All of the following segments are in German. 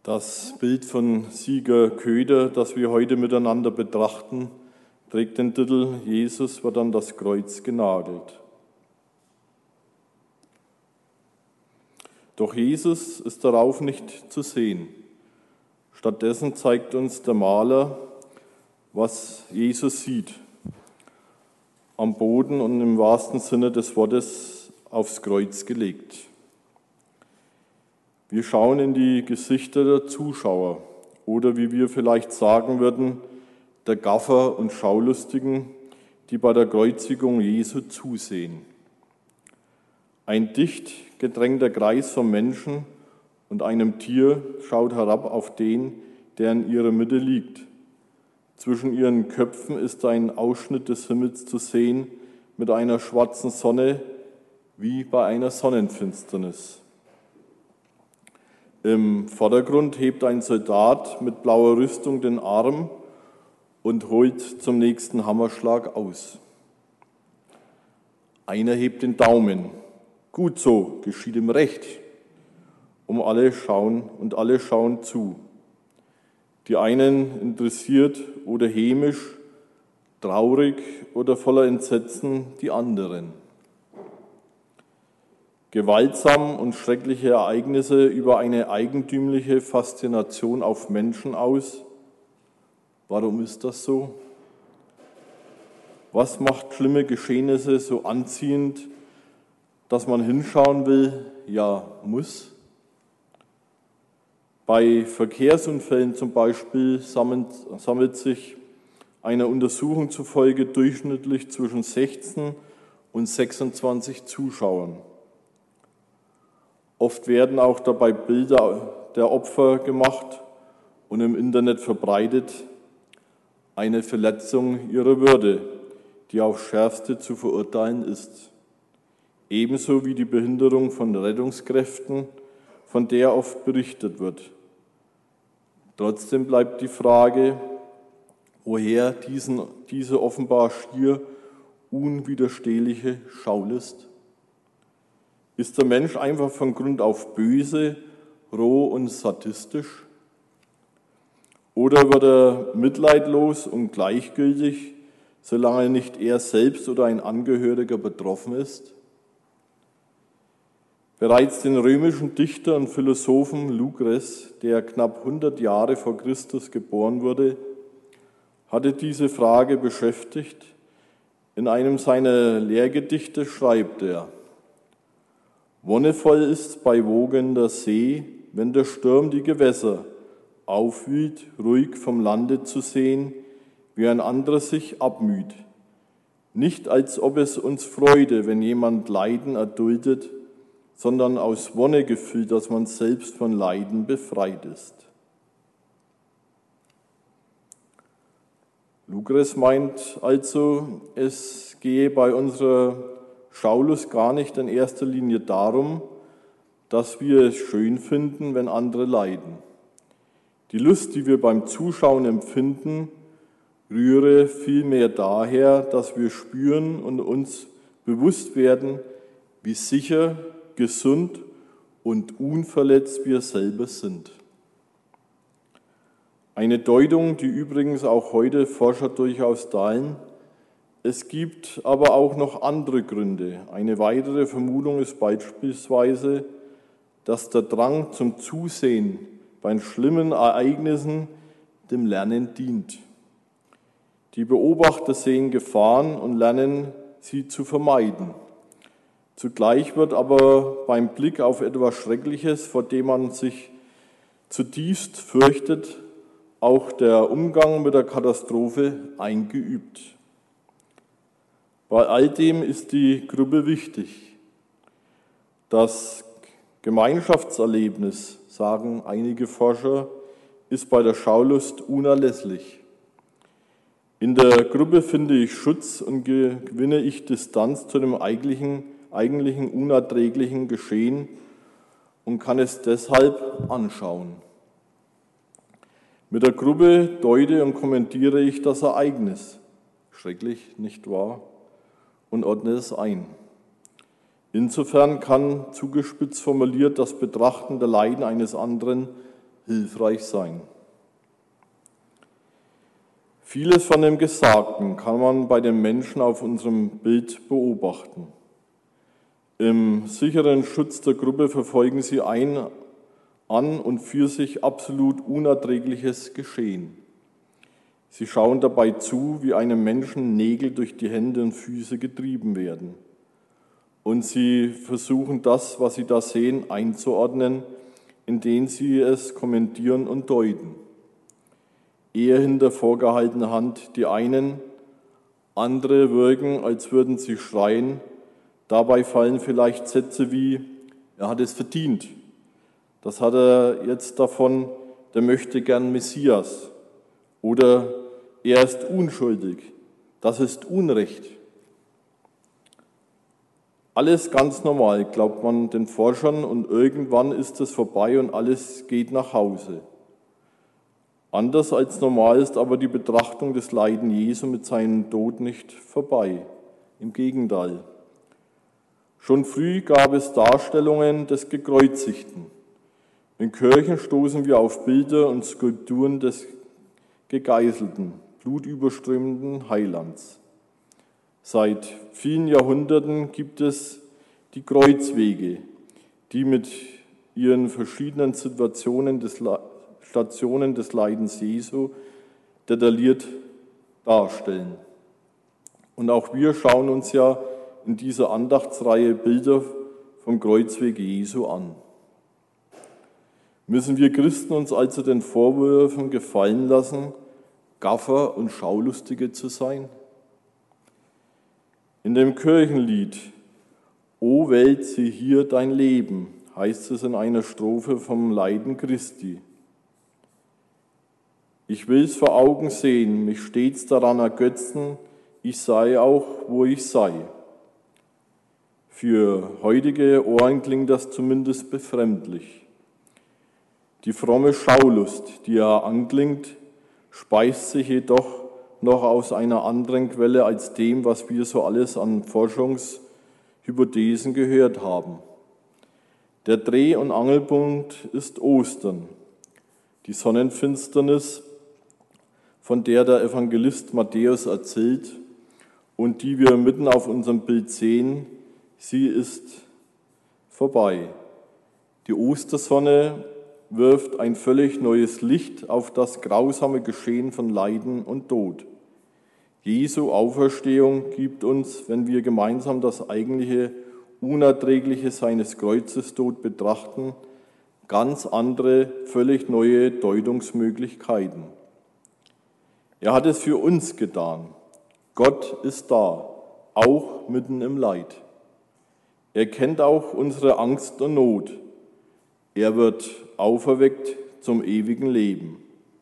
Das Bild von Sieger Köder, das wir heute miteinander betrachten, trägt den Titel Jesus wird an das Kreuz genagelt. Doch Jesus ist darauf nicht zu sehen. Stattdessen zeigt uns der Maler, was Jesus sieht. Am Boden und im wahrsten Sinne des Wortes aufs Kreuz gelegt. Wir schauen in die Gesichter der Zuschauer oder wie wir vielleicht sagen würden, der Gaffer und Schaulustigen, die bei der Kreuzigung Jesu zusehen. Ein dicht gedrängter Kreis von Menschen und einem Tier schaut herab auf den, der in ihrer Mitte liegt. Zwischen ihren Köpfen ist ein Ausschnitt des Himmels zu sehen mit einer schwarzen Sonne wie bei einer Sonnenfinsternis. Im Vordergrund hebt ein Soldat mit blauer Rüstung den Arm und holt zum nächsten Hammerschlag aus. Einer hebt den Daumen. Gut so, geschieht ihm recht. Alle schauen zu. Die einen interessiert oder hämisch, traurig oder voller Entsetzen die anderen. Gewaltsam und schreckliche Ereignisse über eine eigentümliche Faszination auf Menschen aus. Warum ist das so? Was macht schlimme Geschehnisse so anziehend, dass man hinschauen will, ja muss? Bei Verkehrsunfällen zum Beispiel sammelt sich einer Untersuchung zufolge durchschnittlich zwischen 16 und 26 Zuschauern. Oft werden auch dabei Bilder der Opfer gemacht und im Internet verbreitet, eine Verletzung ihrer Würde, die aufs Schärfste zu verurteilen ist. Ebenso wie die Behinderung von Rettungskräften, von der oft berichtet wird. Trotzdem bleibt die Frage, woher diese offenbar schier unwiderstehliche Schaulust? Ist der Mensch einfach von Grund auf böse, roh und sadistisch? Oder wird er mitleidlos und gleichgültig, solange nicht er selbst oder ein Angehöriger betroffen ist? Bereits den römischen Dichter und Philosophen Lucrez, der knapp 100 Jahre vor Christus geboren wurde, hatte diese Frage beschäftigt. In einem seiner Lehrgedichte schreibt er: Wonnevoll ist bei wogender See, wenn der Sturm die Gewässer aufwühlt, ruhig vom Lande zu sehen, wie ein anderer sich abmüht. Nicht als ob es uns freude, wenn jemand Leiden erduldet, sondern aus Wonne gefüllt, dass man selbst von Leiden befreit ist. Lucrez meint also, es gehe bei unserer Schaulust gar nicht in erster Linie darum, dass wir es schön finden, wenn andere leiden. Die Lust, die wir beim Zuschauen empfinden, rühre vielmehr daher, dass wir spüren und uns bewusst werden, wie sicher, gesund und unverletzt wir selber sind. Eine Deutung, die übrigens auch heute Forscher durchaus teilen. Es gibt aber auch noch andere Gründe. Eine weitere Vermutung ist beispielsweise, dass der Drang zum Zusehen bei schlimmen Ereignissen dem Lernen dient. Die Beobachter sehen Gefahren und lernen, sie zu vermeiden. Zugleich wird aber beim Blick auf etwas Schreckliches, vor dem man sich zutiefst fürchtet, auch der Umgang mit der Katastrophe eingeübt. Bei all dem ist die Gruppe wichtig. Das Gemeinschaftserlebnis, sagen einige Forscher, ist bei der Schaulust unerlässlich. In der Gruppe finde ich Schutz und gewinne ich Distanz zu dem eigentlichen unerträglichen Geschehen und kann es deshalb anschauen. Mit der Gruppe deute und kommentiere ich das Ereignis. Schrecklich, nicht wahr? Und ordne es ein. Insofern kann, zugespitzt formuliert, das Betrachten der Leiden eines anderen hilfreich sein. Vieles von dem Gesagten kann man bei den Menschen auf unserem Bild beobachten. Im sicheren Schutz der Gruppe verfolgen sie ein an und für sich absolut unerträgliches Geschehen. Sie schauen dabei zu, wie einem Menschen Nägel durch die Hände und Füße getrieben werden. Und sie versuchen das, was sie da sehen, einzuordnen, indem sie es kommentieren und deuten. Eher hinter vorgehaltener Hand die einen, andere wirken, als würden sie schreien. Dabei fallen vielleicht Sätze wie, er hat es verdient. Das hat er jetzt davon, der möchte gern Messias. Oder er ist unschuldig. Das ist Unrecht. Alles ganz normal, glaubt man den Forschern, und irgendwann ist es vorbei und alles geht nach Hause. Anders als normal ist aber die Betrachtung des Leiden Jesu mit seinem Tod nicht vorbei. Im Gegenteil. Schon früh gab es Darstellungen des Gekreuzigten. In Kirchen stoßen wir auf Bilder und Skulpturen des gegeißelten, blutüberströmenden Heilands. Seit vielen Jahrhunderten gibt es die Kreuzwege, die mit ihren verschiedenen Stationen des Leidens Jesu detailliert darstellen. Und auch wir schauen uns ja in dieser Andachtsreihe Bilder vom Kreuzweg Jesu an. Müssen wir Christen uns also den Vorwürfen gefallen lassen, Gaffer und Schaulustige zu sein? In dem Kirchenlied O Welt, sieh hier dein Leben, heißt es in einer Strophe vom Leiden Christi. Ich will's vor Augen sehen, mich stets daran ergötzen, ich sei auch, wo ich sei. Für heutige Ohren klingt das zumindest befremdlich. Die fromme Schaulust, die er anklingt, speist sich jedoch noch aus einer anderen Quelle als dem, was wir so alles an Forschungshypothesen gehört haben. Der Dreh- und Angelpunkt ist Ostern, die Sonnenfinsternis, von der der Evangelist Matthäus erzählt und die wir mitten auf unserem Bild sehen, sie ist vorbei. Die Ostersonne wirft ein völlig neues Licht auf das grausame Geschehen von Leiden und Tod. Jesu Auferstehung gibt uns, wenn wir gemeinsam das eigentliche Unerträgliche seines Kreuzestod betrachten, ganz andere, völlig neue Deutungsmöglichkeiten. Er hat es für uns getan. Gott ist da, auch mitten im Leid. Er kennt auch unsere Angst und Not. Er wird auferweckt zum ewigen Leben.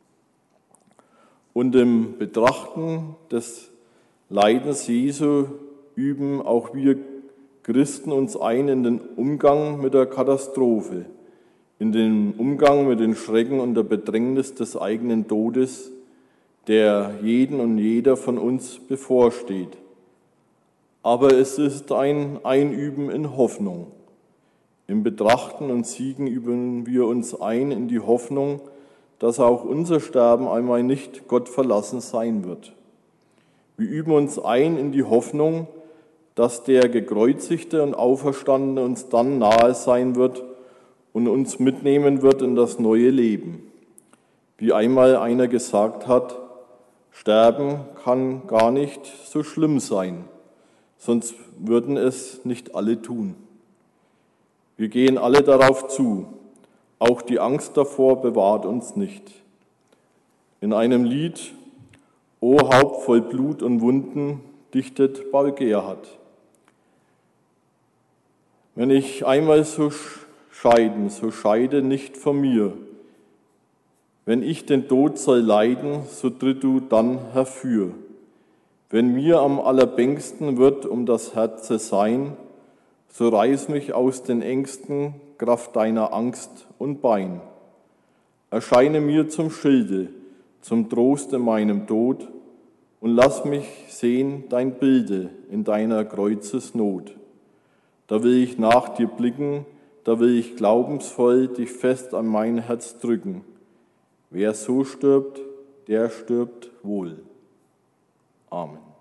Und im Betrachten des Leidens Jesu üben auch wir Christen uns ein in den Umgang mit der Katastrophe, in den Umgang mit den Schrecken und der Bedrängnis des eigenen Todes, der jeden und jeder von uns bevorsteht. Aber es ist ein Einüben in Hoffnung. Im Betrachten und Siegen üben wir uns ein in die Hoffnung, dass auch unser Sterben einmal nicht Gott verlassen sein wird. Wir üben uns ein in die Hoffnung, dass der Gekreuzigte und Auferstandene uns dann nahe sein wird und uns mitnehmen wird in das neue Leben. Wie einmal einer gesagt hat, Sterben kann gar nicht so schlimm sein, sonst würden es nicht alle tun. Wir gehen alle darauf zu, auch die Angst davor bewahrt uns nicht. In einem Lied, O Haupt voll Blut und Wunden, dichtet Paul Gerhardt. Wenn ich einmal so scheide nicht von mir. Wenn ich den Tod soll leiden, so tritt du dann herfür. Wenn mir am allerbängsten wird um das Herze sein, so reiß mich aus den Ängsten, Kraft deiner Angst und Bein. Erscheine mir zum Schilde, zum Trost in meinem Tod und lass mich sehen dein Bilde in deiner Kreuzesnot. Da will ich nach dir blicken, da will ich glaubensvoll dich fest an mein Herz drücken. Wer so stirbt, der stirbt wohl. Amen.